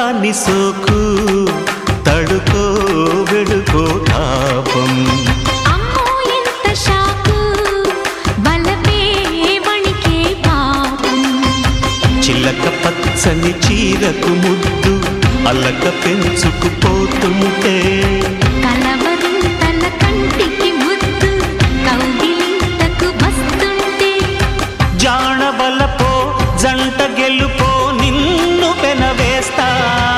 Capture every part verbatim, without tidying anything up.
దాని సోకు తడుకో వెడుకో తాపం అమ్మో ఎంత షాకు బలపే వణికే పాపం చిల్లక పచ్చని చీరకు ముద్దు అల్లక పెంచుకుపోతుంటే కలవరింతల కంటికి ముద్దు కౌగిలింతకు వస్తుంటే జాణబలపో జంట గెలుపో నిన్ను పెనవేస్తా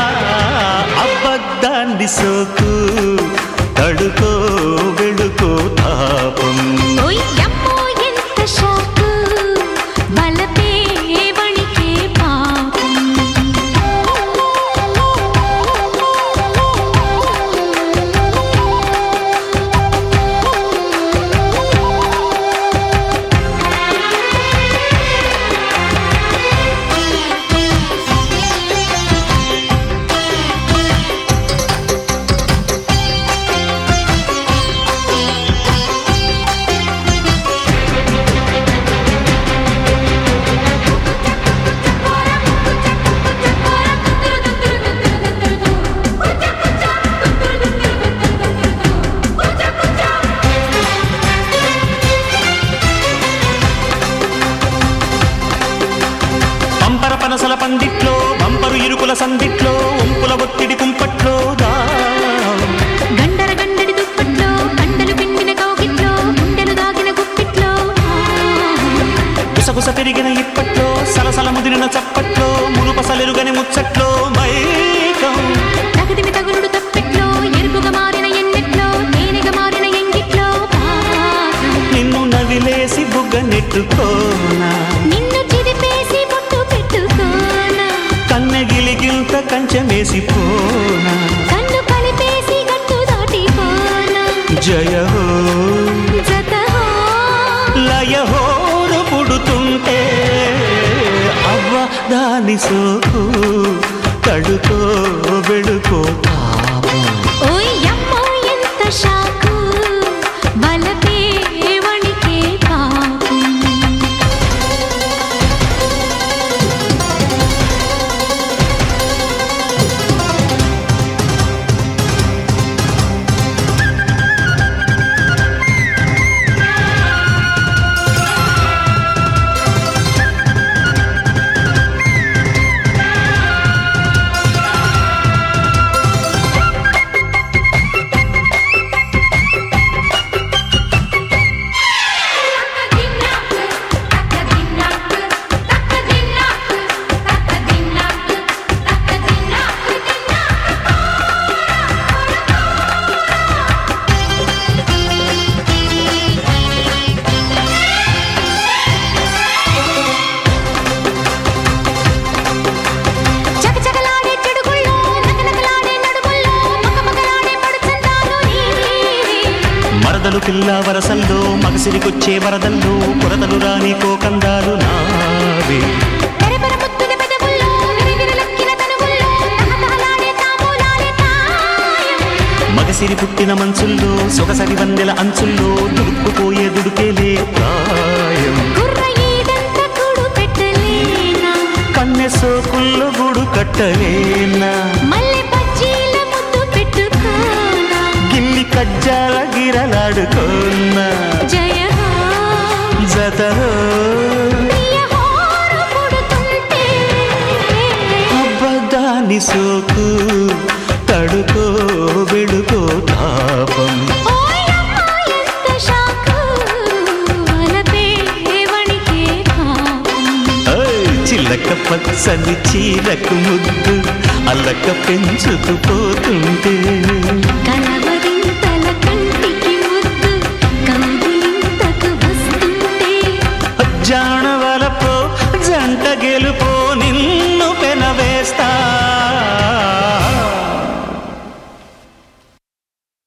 అబద్ధాన్ని సోకు తడుకో వెడుకో తాపం ఓయ్ అమ్మో ఎంత షాకు బలపే వణికే పాపం పంపర పనసల పందిట్లో బంపరు ఇరుకుల సందిట్లో ఉంపుల ఒత్తిడి కుంపట్లో దా గండర గండడి దుప్పట్లో కండలు పిండిన కౌగిట్లో గుండెలు దాగిన గుప్పిట్లో గుసగుస పెరిగిన ఇప్పట్లో సలసల ముదిరిన చప్పట్లో మురుపసలెరుగని ముచ్చట్లో మైకం తగదిమి తగులుడు తప్పెట్లో ఎరుపుగా మారిన ఎన్నెట్లో తేనెగా మారిన ఎంగిట్లో పాపం నిన్ను నవిలేసి బుగ్గ నెట్టుకోనా నిన్ను చిదిపేసి బొట్టు పెట్టుకోనా కన్నెగిలిగింత కంచెమేసిపోనా కన్ను కలిపేసి గట్టు దాటిపోనా జయ హో జత హో లయ హోరు పుడుతుంటే అవ్వ దాని సోకు తడుకో వెడుకో తాపం ఓయ్ అమ్మో ఎంత షాకు బలపే వణికే పాపం చకచకలాడే చెడుగుల్లో నకనకలాడే నడుముల్లో మకమకలాడే పడుచందాలు నీవే మరదలు పిల్ల వరసల్లో మగసిరికొచ్చే వరదల్లో కొరతలు రాని కోకందాలు నావే తెరపెర ముద్దుల పెదవుల్లో విరివిరలక్కిన తనువుల్లో తహతహలాడే తాంబూలాలే తాయం మగసిరి పుట్టిన మంచుల్లో సొగసరి వందెల అంచుల్లో దుడుక్కుపోయే దుడుకేలే ప్రాయం గుర్ర ఈదంత కూడు పెట్టలేనా కన్నె సోకుల్లో గుడు కట్టలేనా మల్లె బజ్జీల ముద్దు పెట్టుకోనా గిల్లి కజ్జాల గిరలాడుకోనా జయ హో జత హో ప్రియ హోరు పుడుతుంటే అబ్బదాని సోకు తడుకో వెడుకో తాపం ఓయ్ అమ్మా ఎంత షాకు బలపే వణికే పాపం ఓయ్ చిల్లక పచ్చని చీరకు ముద్దు అల్లక పెంచుకుపోతుంటే కలవ